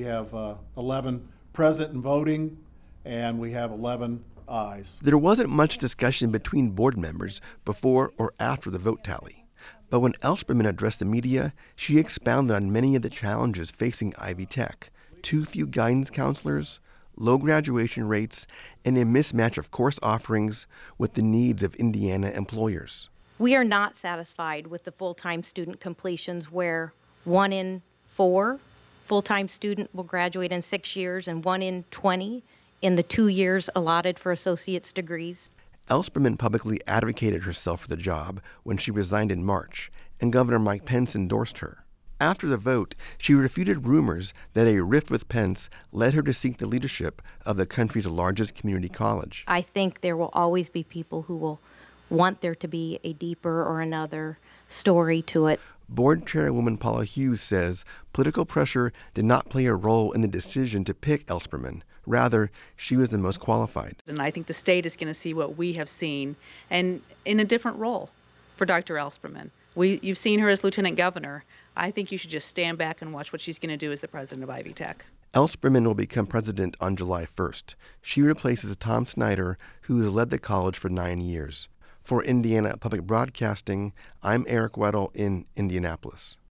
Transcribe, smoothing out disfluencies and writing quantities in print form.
have 11 present and voting, and we have 11 ayes. There wasn't much discussion between board members before or after the vote tally. But when Ellspermann addressed the media, she expounded on many of the challenges facing Ivy Tech: too few guidance counselors, low graduation rates, and a mismatch of course offerings with the needs of Indiana employers. We are not satisfied with the full-time student completions where 1 in 4 full-time student will graduate in 6 years and 1 in 20 in the 2 years allotted for associate's degrees. Ellspermann publicly advocated herself for the job when she resigned in March, and Governor Mike Pence endorsed her. After the vote, she refuted rumors that a rift with Pence led her to seek the leadership of the country's largest community college. I think there will always be people who will want there to be a deeper or another story to it. Board Chairwoman Paula Hughes says political pressure did not play a role in the decision to pick Ellspermann. Rather, she was the most qualified. And I think the state is going to see what we have seen, and in a different role for Dr. Ellspermann. You've seen her as lieutenant governor. I think you should just stand back and watch what she's going to do as the president of Ivy Tech. Ellspermann will become president on July 1st. She replaces Tom Snyder, who has led the college for 9 years. For Indiana Public Broadcasting, I'm Eric Weddle in Indianapolis.